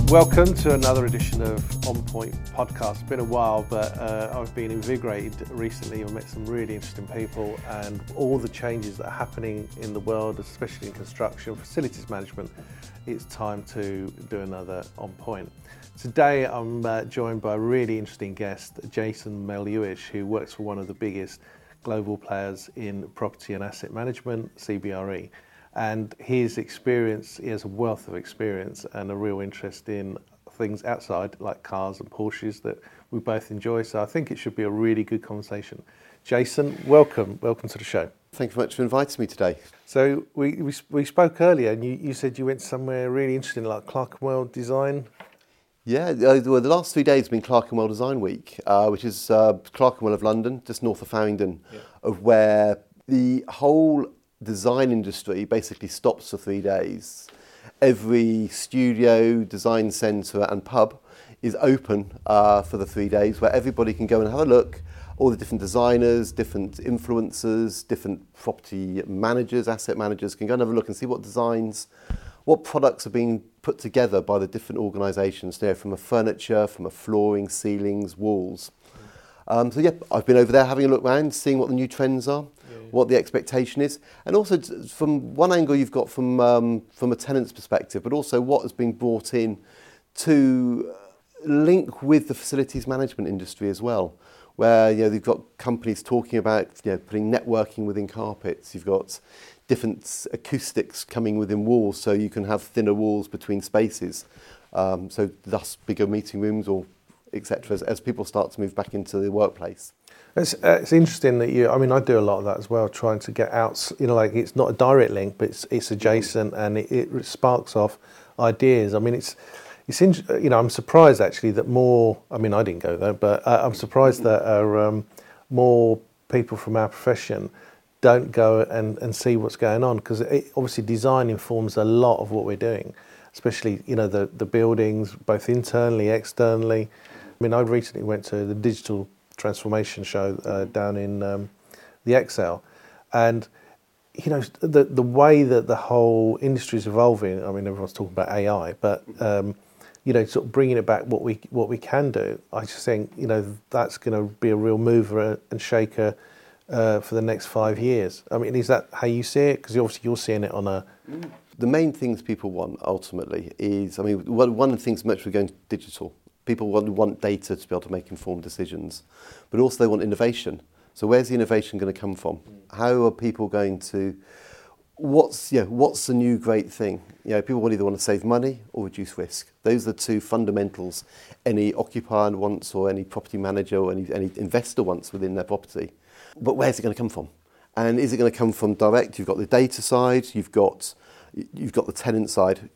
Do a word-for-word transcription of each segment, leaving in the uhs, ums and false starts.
Welcome to another edition of On Point Podcast. It's been a while, but uh, I've been invigorated recently. I've met some really interesting people, and all the changes that are happening in the world, especially in construction, facilities management. It's time to do another On Point. Today I'm uh, joined by a really interesting guest, Jason Melhuish, who works for one of the biggest global players in property and asset management, C B R E. And his experience, he has a wealth of experience and a real interest in things outside, like cars and Porsches that we both enjoy. So I think it should be a really good conversation. Jason, welcome. Welcome to the show. Thank you very much for inviting me today. So we we, we spoke earlier, and you, you said you went somewhere really interesting, like Clerkenwell Design. Yeah, uh, well, the last three days have been Clerkenwell Design Week, uh, which is uh, Clerkenwell of London, just north of Farringdon, yeah. of where the whole design industry basically stops for three days. Every studio, design centre and pub is open uh, for the three days where everybody can go and have a look. All the different designers, different influencers, different property managers, asset managers can go and have a look and see what designs, what products are being put together by the different organisations, you know, from a furniture, from a flooring, ceilings, walls. Um, so yeah, I've been over there having a look around, seeing what the new trends are, yeah, yeah. what the expectation is, and also from one angle you've got from um, from a tenant's perspective, but also what has been brought in to link with the facilities management industry as well, where you know they've got companies talking about you know putting networking within carpets. You've got different acoustics coming within walls, so you can have thinner walls between spaces, um, so thus bigger meeting rooms or et cetera, as, as people start to move back into the workplace. It's, uh, it's interesting that you, I mean, I do a lot of that as well, trying to get out, you know, like it's not a direct link, but it's, it's adjacent and it, it sparks off ideas. I mean, it's, it's in, you know, I'm surprised actually that more, I mean, I didn't go there, but uh, I'm surprised that uh, um, more people from our profession don't go and, and see what's going on, because obviously design informs a lot of what we're doing, especially, you know, the, the buildings, both internally, externally. I mean, I recently went to the digital transformation show uh, down in um, the Excel, and you know the the way that the whole industry is evolving. I mean, everyone's talking about A I, but um, you know, sort of bringing it back, what we what we can do. I just think you know that's going to be a real mover and shaker uh, for the next five years. I mean, is that how you see it? Because obviously you're seeing it on a. The main things people want ultimately is, I mean, one, one of the things much we're going digital. People want, want data to be able to make informed decisions, but also they want innovation. So where's the innovation going to come from? How are people going to, what's, you know, what's the new great thing? You know, people either want to save money or reduce risk. Those are the two fundamentals any occupier wants, or any property manager or any, any investor wants within their property. But where's it going to come from? And is it going to come from direct? You've got the data side, you've got, you've got the tenant side.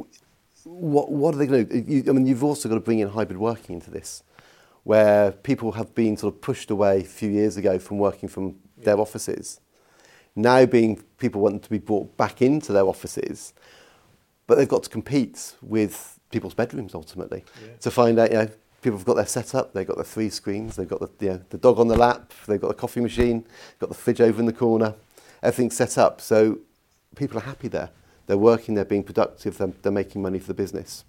What what are they going to do? You, I mean, you've also got to bring in hybrid working into this, where people have been sort of pushed away a few years ago from working from yeah. their offices. Now being people wanting to be brought back into their offices, but they've got to compete with people's bedrooms ultimately yeah. to find out, you know, people have got their setup, they've got their three screens, they've got the, you know, the dog on the lap, they've got the coffee machine, got the fridge over in the corner, everything's set up. So people are happy there. They're working, they're being productive, they're, they're making money for the business.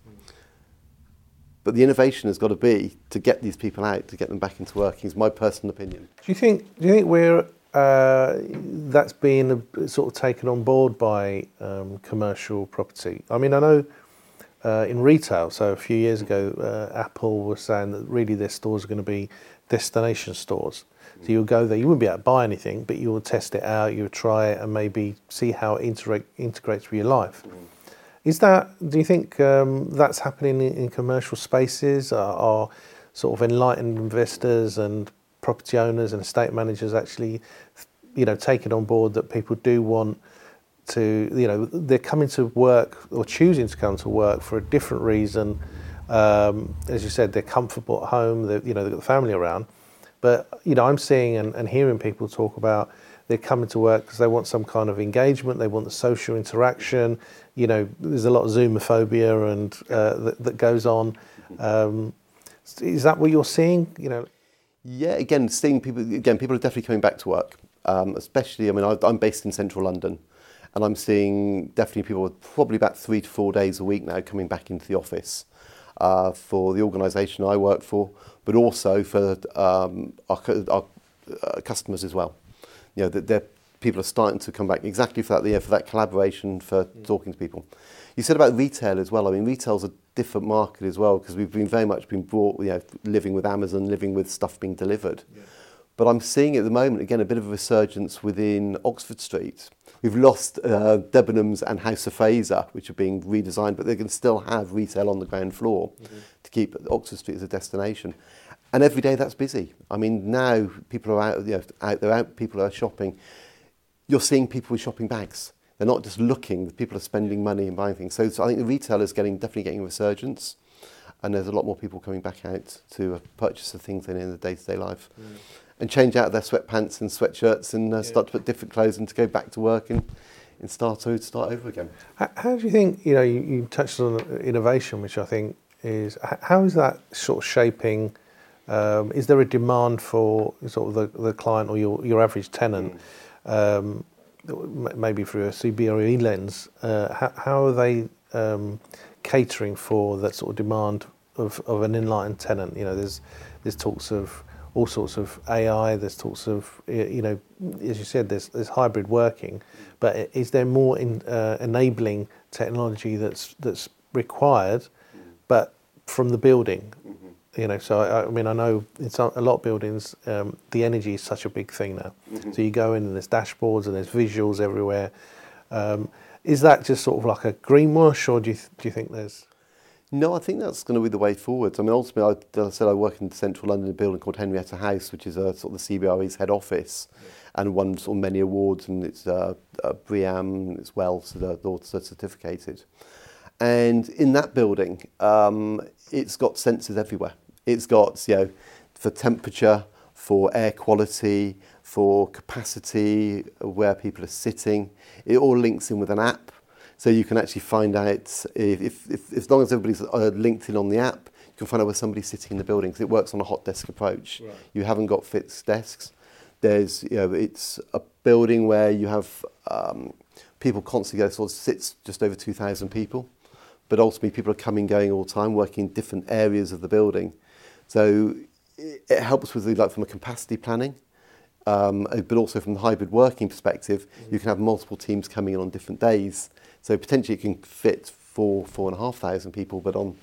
But the innovation has got to be to get these people out, to get them back into working, is my personal opinion. Do you think, do you think we're, uh, that's being uh, sort of taken on board by um, commercial property? I mean, I know uh, in retail, so a few years ago, uh, Apple was saying that really their stores are going to be destination stores. So you'll go there, you wouldn't be able to buy anything, but you'll test it out, you'll try it and maybe see how it integrate, integrates with your life. Mm. Is that, do you think um, that's happening in, in commercial spaces? Are, are sort of enlightened investors and property owners and estate managers actually, you know, taking on board that people do want to, you know, they're coming to work or choosing to come to work for a different reason. Um, as you said, they're comfortable at home, they're, you know, they've got the family around. But, you know, I'm seeing and, and hearing people talk about they're coming to work because they want some kind of engagement, they want the social interaction. You know, there's a lot of Zoomophobia and uh, that, that goes on. Um, is that what you're seeing? You know? Yeah, again, seeing people, again, people are definitely coming back to work, um, especially, I mean, I, I'm based in central London, and I'm seeing definitely people with probably about three to four days a week now coming back into the office. uh, for the organisation I work for, but also for um, our, cu- our uh, customers as well. You know, that they're people are starting to come back exactly for that, yeah, for that collaboration, for mm. talking to people. You said about retail as well. I mean, retail's a different market as well, because we've been very much been brought, you know, living with Amazon, living with stuff being delivered. Yeah. But I'm seeing at the moment, again, a bit of a resurgence within Oxford Street. We've lost uh, Debenhams and House of Fraser, which are being redesigned, but they can still have retail on the ground floor mm-hmm. to keep Oxford Street as a destination. And every day that's busy. I mean, now people are out, you know, out there, out, people are shopping. You're seeing people with shopping bags. They're not just looking, people are spending money and buying things. So, so I think the retail is getting, definitely getting a resurgence, and there's a lot more people coming back out to uh, purchase the things in the day-to-day life. Mm. And change out their sweatpants and sweatshirts and uh, yeah. start to put different clothes and to go back to work and, and start to start over again. How, how do you think, you know, you, you touched on innovation, which I think is, how is that sort of shaping, um, is there a demand for sort of the, the client or your, your average tenant, mm. um, maybe through a C B R E lens, uh, how, how are they um, catering for that sort of demand of, of an enlightened tenant? You know, there's there's talks of all sorts of A I, there's talks of, you know, as you said, there's, there's hybrid working, but is there more in, uh, enabling technology that's that's required, but from the building? You know, so I, I mean, I know in some, a lot of buildings, um, the energy is such a big thing now. Mm-hmm. So you go in and there's dashboards and there's visuals everywhere. Um, is that just sort of like a greenwash, or do you th- do you think there's? No, I think that's going to be the way forward. I mean, ultimately, I, as I said, I work in central London, a building called Henrietta House, which is a sort of the C B R E's head office, yeah. and won sort of many awards, and it's uh, uh, BREEAM, it's well so they're certificated. And in that building, um, it's got sensors everywhere. It's got, you know, for temperature, for air quality, for capacity, where people are sitting. It all links in with an app. So you can actually find out, if, if, if as long as everybody's uh, linked in on the app, you can find out where somebody's sitting in the building, because it works on a hot desk approach. Right. You haven't got fixed desks. There's, you know, it's a building where you have um, people constantly go, sort of sits just over two thousand people. But ultimately, people are coming, going all the time, working in different areas of the building. So it, it helps with, the, like, from a capacity planning, um, but also from the hybrid working perspective, mm-hmm. you can have multiple teams coming in on different days. So potentially it can fit four, four and a half thousand people, but on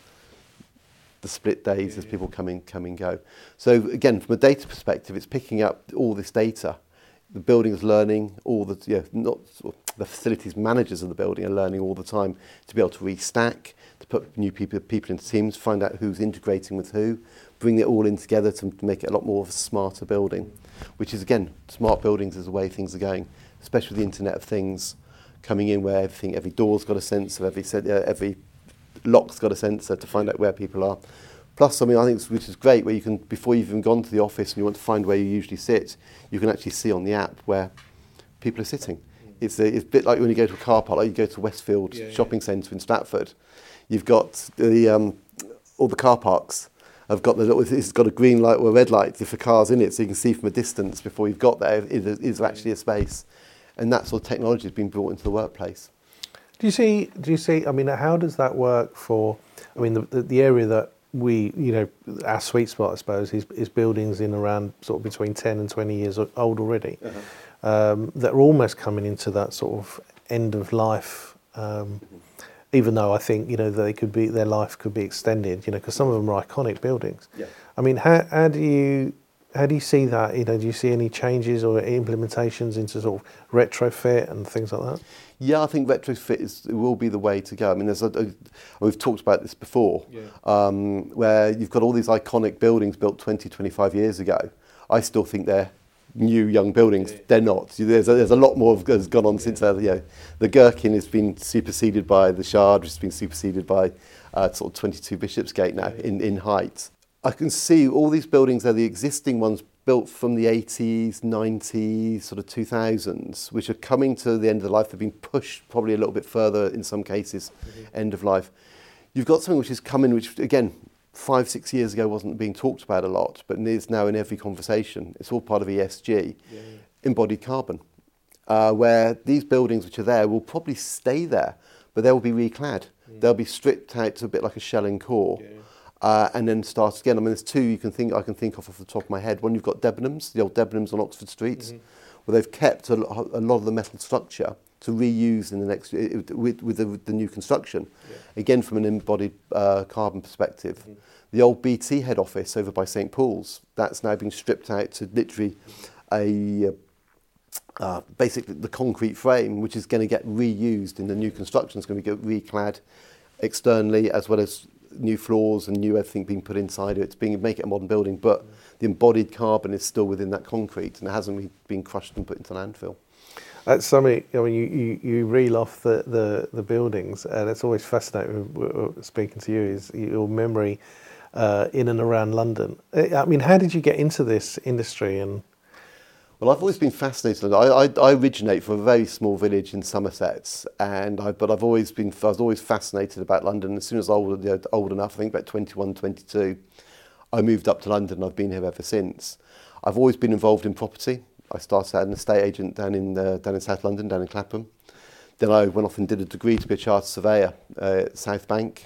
the split days yeah, as people yeah. come in, come and go. So again, from a data perspective, it's picking up all this data. The building is learning, all the, you know, not sort of, the facilities managers of the building are learning all the time to be able to restack, to put new people, people into teams, find out who's integrating with who, bring it all in together to make it a lot more of a smarter building, which is, again, smart buildings is the way things are going, especially with the Internet of Things coming in, where everything, every door's got a sensor, every uh, every lock's got a sensor to find out where people are. Plus, I mean, I think it's, which is great, where you can, before you've even gone to the office and you want to find where you usually sit, you can actually see on the app where people are sitting. Mm. It's, a, it's a bit like when you go to a car park, like you go to Westfield yeah, Shopping yeah. Centre in Stratford. You've got the um, all the car parks have got the little, it's got a green light or a red light for cars in it, so you can see from a distance before you've got there, is, is actually a space. And that sort of technology has been brought into the workplace. Do you see, do you see, I mean, how does that work for, I mean, the, the, the area that we, you know, our sweet spot, I suppose, is, is buildings in around sort of between ten and twenty years old already, uh-huh. um, that are almost coming into that sort of end of life, um, mm-hmm. even though I think, you know, they could be, their life could be extended, you know, because some of them are iconic buildings. Yeah. I mean, how, how do you, how do you see that? You know, do you see any changes or implementations into sort of retrofit and things like that? Yeah, I think retrofit is, will be the way to go. I mean, there's a, a, we've talked about this before, yeah. um, where you've got all these iconic buildings built twenty, twenty-five years ago. I still think they're new, young buildings. Yeah. They're not. There's a, there's a lot more has gone on yeah. since then. You know, the Gherkin has been superseded by the Shard, which has been superseded by uh, sort of twenty-two Bishopsgate now yeah. in, in height. I can see all these buildings are the existing ones built from the eighties, nineties, sort of two thousands, which are coming to the end of the life. They've been pushed probably a little bit further in some cases, mm-hmm. end of life. You've got something which is coming, which again, five, six years ago wasn't being talked about a lot, but is now in every conversation. It's all part of E S G, yeah, yeah. embodied carbon, uh, where these buildings which are there will probably stay there, but they will be reclad. Mm. They'll be stripped out to a bit like a shell and core. Yeah. Uh, and then start again. I mean, there's two you can think I can think of off the top of my head. One, you've got Debenhams, the old Debenhams on Oxford Street, mm-hmm. where they've kept a, lo- a lot of the metal structure to reuse in the next with, with, the, with the new construction. Yeah. Again, from an embodied uh, carbon perspective. Mm-hmm. The old B T head office over by St Paul's, that's now being stripped out to literally a uh, basically the concrete frame, which is going to get reused in the new construction. It's going to get reclad externally, as well as new floors and new everything being put inside it. It's being make it a modern building, but the embodied carbon is still within that concrete and it hasn't been crushed and put into landfill. That's something. I mean, you, you, you reel off the, the, the buildings, and it's always fascinating speaking to you. Is your memory uh, in and around London? I mean, how did you get into this industry? And well, I've always been fascinated. I, I, I originate from a very small village in Somerset, and I, but I've always been I was always fascinated about London. As soon as I was you know, old enough, I think about twenty-one, twenty-two, I moved up to London. I've been here ever since. I've always been involved in property. I started as an estate agent down in uh, down in South London, down in Clapham. Then I went off and did a degree to be a chartered surveyor uh, at South Bank.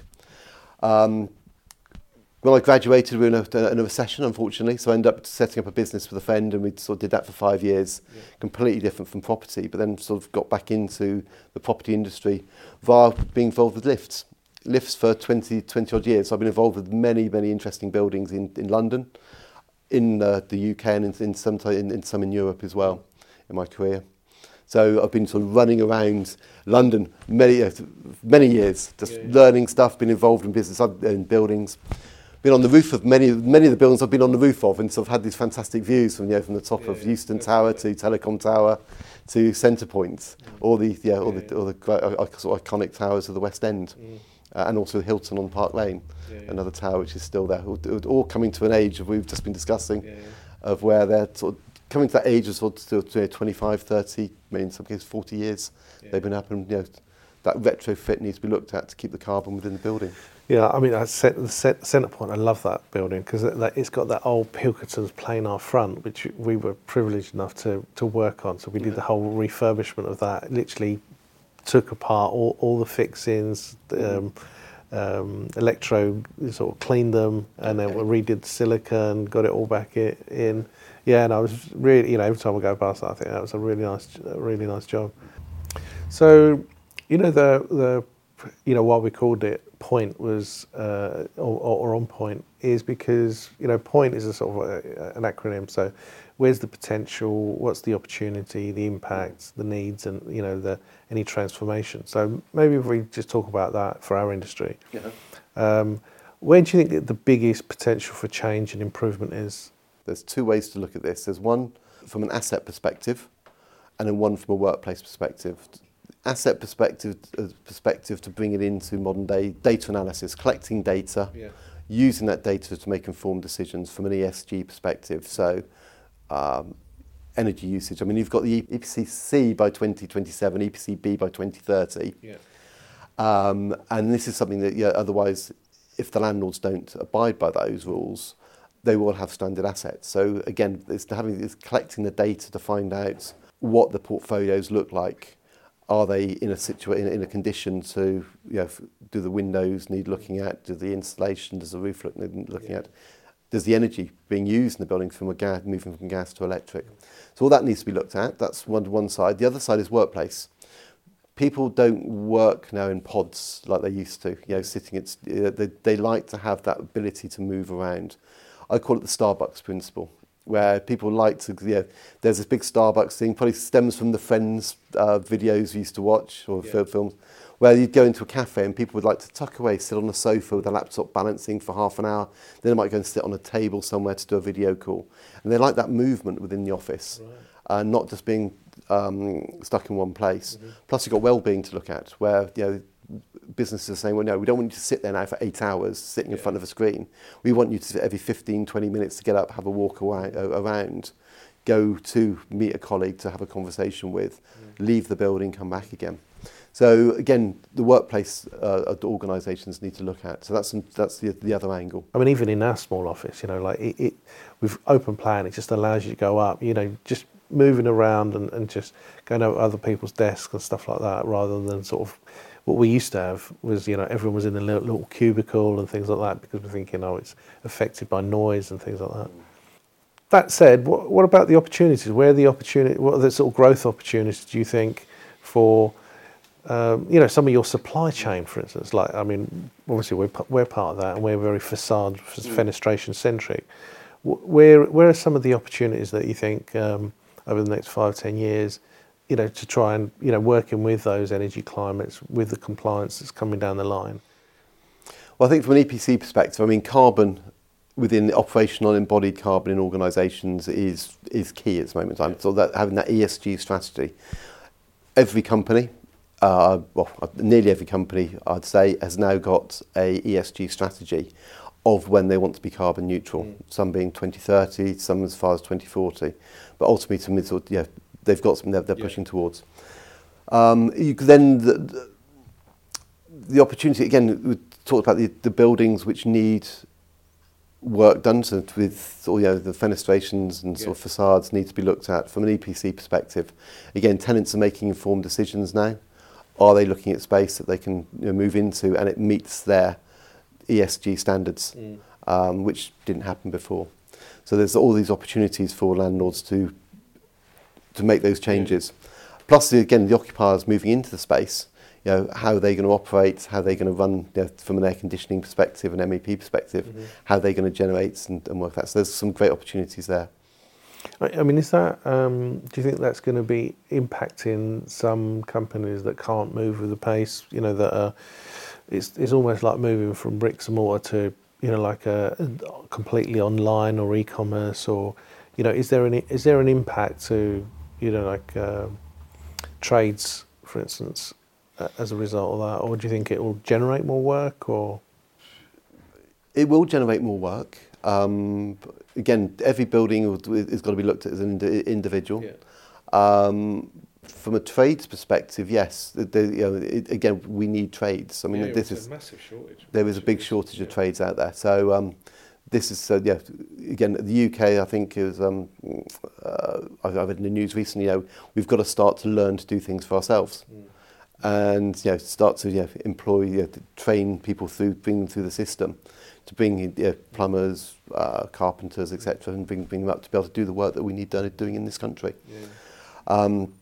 Um, When I graduated, we were in a, in a recession, unfortunately, so I ended up setting up a business with a friend, and we sort of did that for five years, yeah. completely different from property, but then sort of got back into the property industry via being involved with lifts. Lifts for twenty, twenty odd years. So I've been involved with many, many interesting buildings in, in London, in uh, the U K, and in, in, some, in, in some in Europe as well in my career. So I've been sort of running around London many, uh, many years, just yeah, yeah. learning stuff, been involved in business, in buildings. Been on the roof of many many of the buildings I've been on the roof of, and sort of had these fantastic views from you know from the top yeah, of yeah, Euston yeah, Tower yeah. to Telecom Tower to Centre Point, mm. all the yeah all yeah, the all the great, uh, sort of iconic towers of the West End, mm. uh, and also Hilton on Park Lane, yeah, yeah. another tower which is still there. All, all coming to an age of we've just been discussing, yeah, yeah. of where they're sort of coming to that age of sort of you know, twenty-five, thirty, maybe in some cases forty years. Yeah. They've been happening. You know, that retrofit needs to be looked at to keep the carbon within the building. Yeah, I mean, I set the Centre Point. I love that building because it, it's got that old Pilkington's planar front, which we were privileged enough to, to work on. So we did yeah. the whole refurbishment of that. Literally took apart all, all the fixings, um, um, electro sort of cleaned them, and then we redid the silicone, got it all back in. Yeah, and I was really, you know, every time I go past that, I think that was a really nice, a really nice job. So, you know, the the you know why we called it Point was uh, or, or On Point is because you know Point is a sort of a, an acronym. So where's the potential? What's the opportunity? The impacts, the needs, and you know the any transformation. So maybe if we just talk about that for our industry. Yeah. Um, where do you think that the biggest potential for change and improvement is? There's two ways to look at this. There's one from an asset perspective, and then one from a workplace perspective. Asset perspective, uh, perspective to bring it into modern day data analysis, collecting data, yeah. using that data to make informed decisions from an E S G perspective. So, um, energy usage. I mean, you've got the E P C C by twenty twenty-seven, E P C B by twenty thirty, yeah. um, and this is something that yeah, otherwise, if the landlords don't abide by those rules, they will have stranded assets. So again, it's having it's collecting the data to find out what the portfolios look like. Are they in a situation in a condition to you know do the windows need looking at? Do the insulation? Does the roof look need looking yeah. at? Does the energy being used in the building from a gas moving from gas to electric? So all that needs to be looked at. That's one one side. The other side is workplace. People don't work now in pods like they used to. You know, sitting at uh, they they like to have that ability to move around. I call it the Starbucks principle, where people like to, you know, there's this big Starbucks thing, probably stems from the Friends uh, videos we used to watch, or yeah. films, where you'd go into a cafe and people would like to tuck away, sit on a sofa with a laptop balancing for half an hour, then they might go and sit on a table somewhere to do a video call. And they like that movement within the office, right. uh, not just being um, stuck in one place. Mm-hmm. Plus you've got well-being to look at, where, you know, businesses are saying, well, no, we don't want you to sit there now for eight hours sitting in yeah. front of a screen. We want you to, every fifteen, twenty minutes, to get up, have a walk around, around go to meet a colleague to have a conversation with, mm. leave the building, come back again. So again, the workplace uh, organisations need to look at. So that's that's the, the other angle. I mean, even in our small office, you know, like it, it with open plan, it just allows you to go up, you know, just moving around and, and just going over other people's desks and stuff like that, rather than sort of what we used to have was, you know, everyone was in a little, little cubicle and things like that because we're thinking, oh, it's affected by noise and things like that. That said, what, what about the opportunities? Where are the opportunity? What are the sort of growth opportunities do you think for, um, you know, some of your supply chain, for instance? Like, I mean, obviously we're we're part of that, and we're very facade, fenestration centric. Where where are some of the opportunities that you think um, over the next five, ten years, you know, to try and, you know, working with those energy climates, with the compliance that's coming down the line? Well, I think from an E P C perspective, I mean, carbon within the operational embodied carbon in organisations is is key at this moment in time. So that having that E S G strategy, every company, uh, well, nearly every company, I'd say, has now got a E S G strategy of when they want to be carbon neutral. Mm. Some being twenty thirty, some as far as twenty forty, but ultimately, some sort of, yeah, they've got something they're, they're yeah. pushing towards. Um, you could then the, the, the opportunity again. We talked about the, the buildings which need work done to, with all, you know, the fenestrations and sort yeah. of facades need to be looked at from an E P C perspective. Again, tenants are making informed decisions now. Are they looking at space that they can, you know, move into and it meets their E S G standards, mm. um, which didn't happen before. So there's all these opportunities for landlords to to make those changes. Yeah. Plus, again, the occupiers moving into the space, you know, how are they going to operate, how are they going to run, you know, from an air conditioning perspective, an M E P perspective, mm-hmm. how are they going to generate and, and work that. So there's some great opportunities there. I mean, is that, um, do you think that's going to be impacting some companies that can't move with the pace, you know, that are, it's it's almost like moving from bricks and mortar to, you know, like a, a completely online or e-commerce, or, you know, is there any is there an impact to, you know, like uh, trades, for instance, uh, as a result of that, or do you think it will generate more work? Or it will generate more work. Um, again, every building has got to be looked at as an individual. Yeah. Um, From a trades perspective, yes. The, the, you know, it, again, we need trades. I mean, yeah, this is a massive shortage. There is a big shortage yeah. of trades out there. So um, this is uh, yeah. Again, the U K, I think, is. Um, uh, I've read in the news recently. You know, we've got to start to learn to do things for ourselves, mm. and you know, start to you know, employ, you know, to train people through, bring them through the system, to bring in you know, plumbers, uh, carpenters, et cetera, and bring bring them up to be able to do the work that we need done doing in this country. Yeah. Um,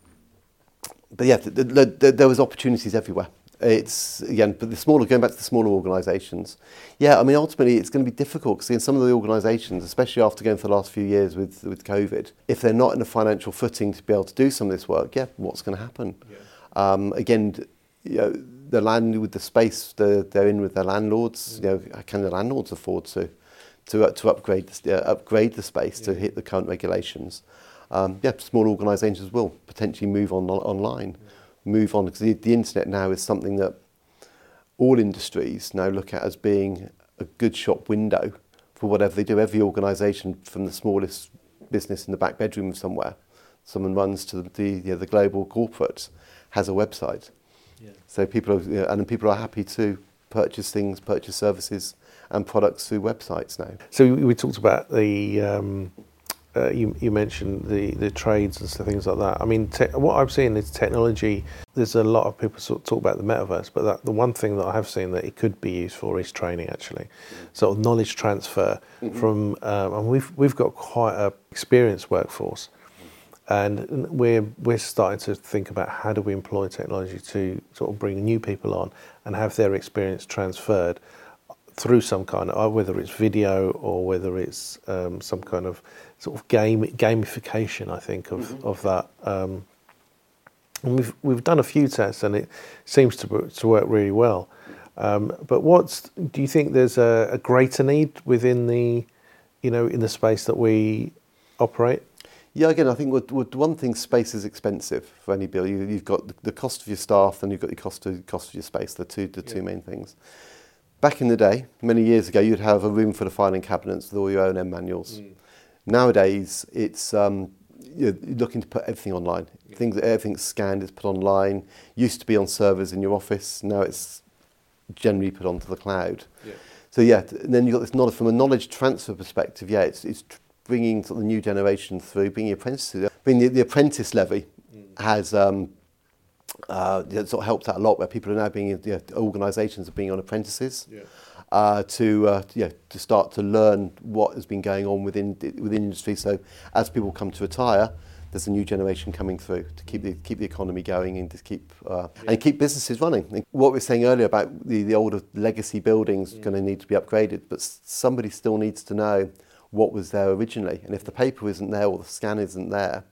But yeah, th- th- th- there was opportunities everywhere. It's again, but the smaller, going back to the smaller organisations, yeah, I mean, ultimately it's going to be difficult because in some of the organisations, especially after going for the last few years with with COVID, if they're not in a financial footing to be able to do some of this work, yeah, what's going to happen? Yeah. Um, again, you know, the land with the space they're, they're in with their landlords, mm. you know, can the landlords afford to to uh, to upgrade the, uh, upgrade the space yeah. to hit the current regulations? Um, yeah, small organisations will potentially move on online, yeah. move on, because the, the internet now is something that all industries now look at as being a good shop window for whatever they do. Every organisation, from the smallest business in the back bedroom of somewhere, someone runs to the the, you know, the global corporate, has a website. Yeah. So people are, you know, and people are happy to purchase things, purchase services and products through websites now. So we, we talked about the. Um Uh, you, you mentioned the, the trades and stuff, things like that. I mean, te- what I'm seeing is technology. There's a lot of people sort of talk about the metaverse, but that, the one thing that I have seen that it could be used for is training, actually. Mm-hmm. Sort of knowledge transfer mm-hmm. from, um, and we've we've got quite a experienced workforce, and we're we're starting to think about how do we employ technology to sort of bring new people on and have their experience transferred through some kind of, whether it's video or whether it's um, some kind of sort of game gamification, I think, of mm-hmm. of that. Um, and we've we've done a few tests, and it seems to to work really well. Um, but what's do you think there's a, a greater need within the, you know, in the space that we operate? Yeah, again, I think what, what one thing, space is expensive for any build. You, you've got the, the cost of your staff, and you've got the cost of cost of your space. The two the yeah. two main things. Back in the day, many years ago, you'd have a room full of filing cabinets with all your O and M manuals. Mm. Nowadays, it's um, you're looking to put everything online. Yeah. Things, everything's scanned, it's put online. Used to be on servers in your office. Now it's generally put onto the cloud. Yeah. So yeah, and then you've got this knowledge from a knowledge transfer perspective. Yeah, it's it's bringing sort of the new generation through, bringing apprentices. I mean, the, the apprentice levy mm. has um, Uh, it sort of helped out a lot where people are now being, you know, organisations are being on apprentices. Yeah. Uh, to uh, you know, to start to learn what has been going on within within industry. So as people come to retire, there's a new generation coming through to keep the keep the economy going and to keep uh, yeah. and keep businesses running. And what we were saying earlier about the, the older legacy buildings mm. going to need to be upgraded, but somebody still needs to know what was there originally. And if the paper isn't there or the scan isn't there,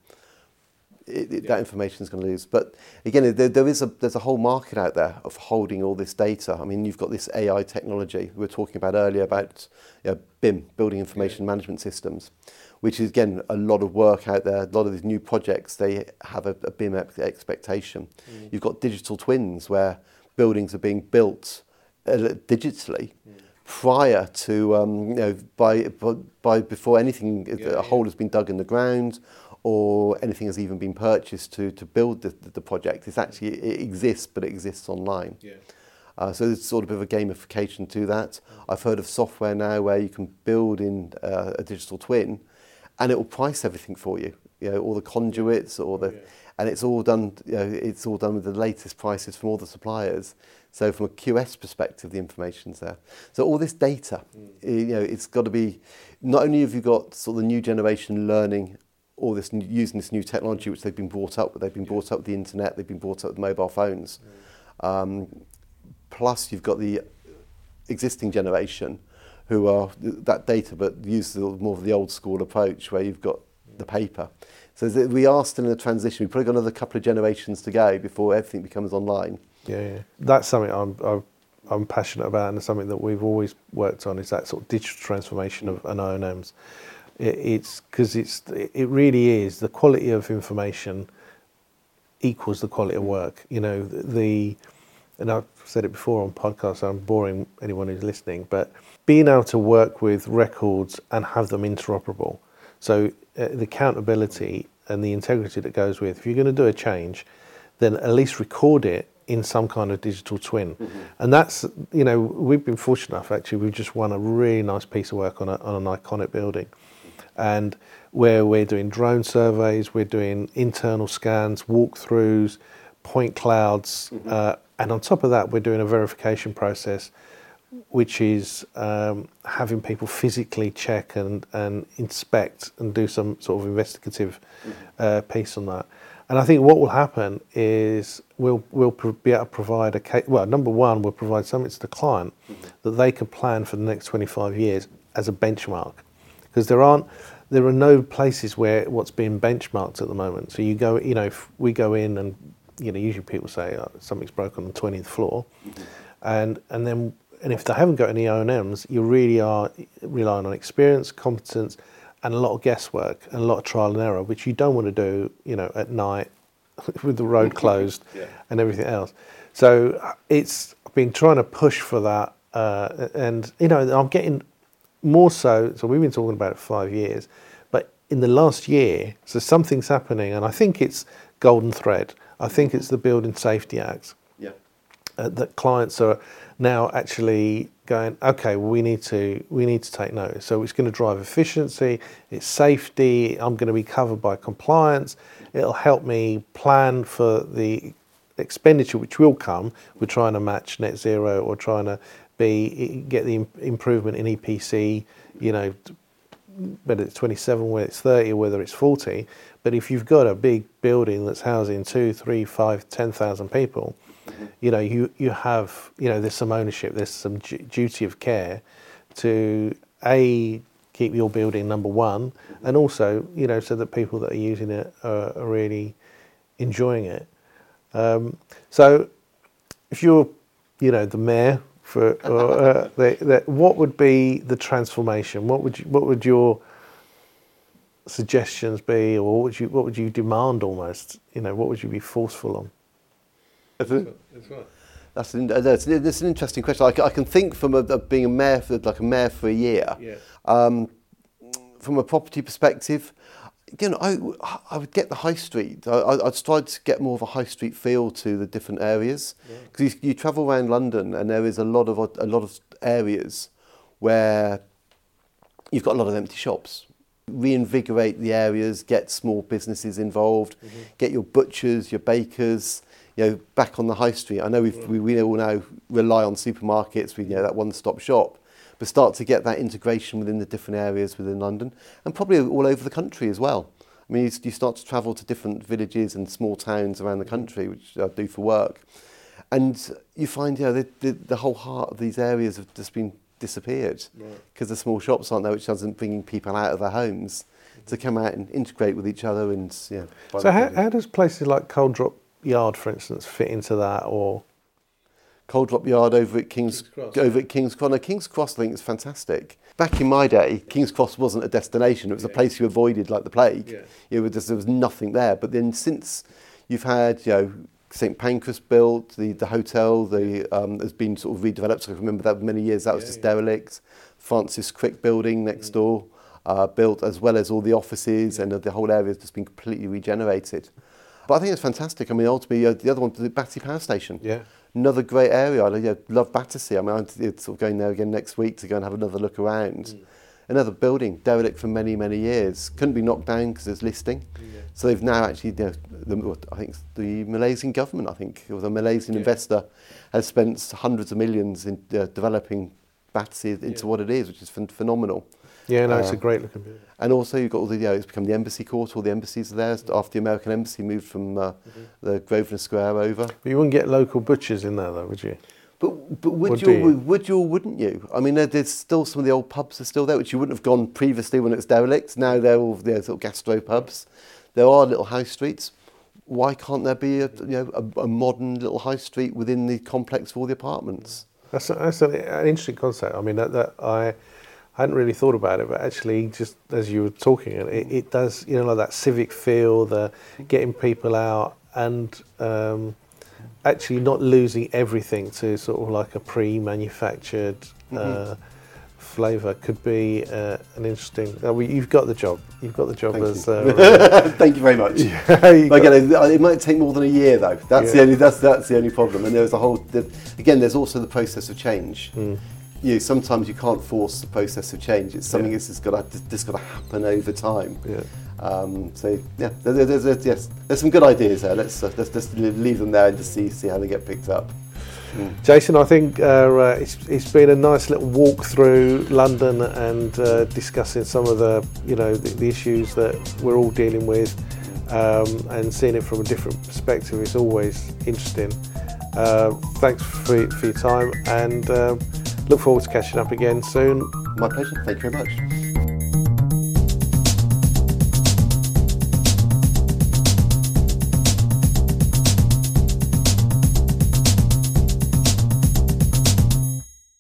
It, it, yeah. that information is going to lose. But again, there, there is a there's a whole market out there of holding all this data. I mean, you've got this A I technology we were talking about earlier about you know, B I M, Building Information yeah. Management Systems, which is again a lot of work out there. A lot of these new projects, they have a, a B I M expectation. Mm. You've got digital twins where buildings are being built uh, digitally. Mm. Prior to um, you know by by before anything yeah, a hole yeah. has been dug in the ground or anything has even been purchased to to build the, the project. It's actually it exists, but it exists online. Yeah. Uh, so there's sort of a bit of a gamification to that. Mm. I've heard of software now where you can build in uh, a digital twin, and it will price everything for you. You know, all the conduits, or the, yeah. and it's all done. You know, it's all done with the latest prices from all the suppliers. So from a Q S perspective, the information's there. So all this data, mm. you know, it's got to be. Not only have you got sort of the new generation learning all this, using this new technology, which they've been brought up with. They've been yeah. brought up with the internet. They've been brought up with mobile phones. Mm. Um, plus, you've got the existing generation who are that data, but use the, more of the old school approach, where you've got the paper. So we are still in a transition. We've probably got another couple of generations to go before everything becomes online. Yeah, yeah. That's something I'm, I'm I'm passionate about, and something that we've always worked on is that sort of digital transformation of an O and Ms. It, it's because it's it really is the quality of information equals the quality of work. You know, the, the and I've said it before on podcasts, so I'm boring anyone who's listening, but being able to work with records and have them interoperable. So uh, the accountability and the integrity that goes with, if you're going to do a change, then at least record it in some kind of digital twin. Mm-hmm. And that's, you know, we've been fortunate enough, actually, we've just won a really nice piece of work on, a, on an iconic building. And where we're doing drone surveys, we're doing internal scans, walkthroughs, point clouds, mm-hmm. uh, and on top of that, we're doing a verification process, which is um, having people physically check and, and inspect and do some sort of investigative mm-hmm. uh, piece on that. And I think what will happen is we'll we'll be able to provide a case. Well, number one, we'll provide something to the client mm-hmm. that they can plan for the next twenty-five years as a benchmark, because there aren't there are no places where what's being benchmarked at the moment. So you go, you know, if we go in and you know, usually people say oh, something's broken on the twentieth floor, mm-hmm. and and then and if they haven't got any O and Ms, you really are relying on experience, competence, and a lot of guesswork and a lot of trial and error, which you don't want to do, you know, at night with the road closed yeah. and everything else. So it's been trying to push for that, uh, and you know, I'm getting more so. So we've been talking about it for five years, but in the last year, so something's happening, and I think it's golden thread. I think it's the Building Safety Act. Yeah, uh, that clients are now actually going, okay, well, we need to we need to take notice. So it's going to drive efficiency, it's safety. I'm going to be covered by compliance. It'll help me plan for the expenditure which will come. We're trying to match net zero or trying to be get the improvement in E P C. You know, whether it's twenty-seven, whether it's thirty, or whether it's forty. But if you've got a big building that's housing two, three, five, ten thousand people, you know, you, you have, you know, there's some ownership, there's some du- duty of care to, A, keep your building number one, and also, you know, so that people that are using it are, are really enjoying it. Um, so if you're, you know, the mayor for, or, uh, the, the, what would be the transformation? What would you, what would your suggestions be, or what would you, what would you demand almost? You know, what would you be forceful on? That's, a, that's, an, that's, that's an interesting question. I, I can think from a, a being a mayor for like a mayor for a year. Yeah. Um, from a property perspective, you know, I, I would get the high street. I, I'd try to get more of a high street feel to the different areas, because yeah. you, you travel around London and there is a lot of a lot of areas where you've got a lot of empty shops. Reinvigorate the areas, get small businesses involved, mm-hmm. get your butchers, your bakers. you know, back on the high street. I know we've, we we all now rely on supermarkets, we you know that one-stop shop, but start to get that integration within the different areas within London and probably all over the country as well. I mean, you, you start to travel to different villages and small towns around the country, which I do for work, and you find, you know, the, the, the whole heart of these areas have just been disappeared because right. the small shops aren't there, which isn't bringing people out of their homes mm-hmm. to come out and integrate with each other. And yeah. So how, how does places like Coldrop Yard, for instance, fit into that? Or Coldrop Yard over at King's, King's Cross, over yeah. at King's Cross. No, King's Cross, I think, is fantastic. Back in my day, King's Cross wasn't a destination; it was yeah. a place you avoided like the plague. Yeah. You know, just, there was nothing there. But then since you've had, you know, Saint Pancras built, the, the hotel the um, has been sort of redeveloped. So I remember that for many years that was yeah, just yeah. derelict. Francis Crick building next mm. door uh, built, as well as all the offices, yeah. and the whole area has just been completely regenerated. But I think it's fantastic. I mean, ultimately, uh, the other one, the Battersea Power Station. Yeah. Another great area. I you know, love Battersea. I mean, I'm sort of going there again next week to go and have another look around. Mm. Another building, derelict for many, many years. Couldn't be knocked down because it's listing. Yeah. So they've now actually, you know, the, I think it's the Malaysian government, I think, it was a Malaysian yeah. investor, has spent hundreds of millions in uh, developing Battersea into yeah. what it is, which is ph- phenomenal. Yeah, no, uh, it's a great looking building. And also you've got all the, you know, it's become the embassy court, all the embassies are there after the American embassy moved from uh, mm-hmm. the Grosvenor Square over. But you wouldn't get local butchers in there though, would you? But but would you, you would you or wouldn't you? I mean, there, there's still some of the old pubs are still there, which you wouldn't have gone previously when it was derelict. Now they're all they're sort of gastro pubs. There are little high streets. Why can't there be a you know a, a modern little high street within the complex of all the apartments? That's a, that's an, an interesting concept. I mean, that, that I hadn't really thought about it, but actually, just as you were talking, it, it does you know like that civic feel, the getting people out and. Um, Actually, not losing everything to sort of like a pre-manufactured mm-hmm. uh, flavour could be uh, an interesting. Uh, well, you've got the job. You've got the job Thank as. You. Uh, Thank you very much. Yeah, again, it, it might take more than a year though. That's yeah. the only. That's that's the only problem. And there's a whole. The, again, there's also the process of change. Mm. You know, sometimes you can't force the process of change. It's something yeah. that's just got to just got to happen over time. Yeah. Um, so yeah, there's, there's, there's, yes, there's some good ideas there. Let's uh, let's just leave them there and just see see how they get picked up. Mm. Jason, I think uh, uh, it's it's been a nice little walk through London and uh, discussing some of the you know the, the issues that we're all dealing with, um, and seeing it from a different perspective is always interesting. Uh, thanks for, for your time, and uh, look forward to catching up again soon. My pleasure. Thank you very much.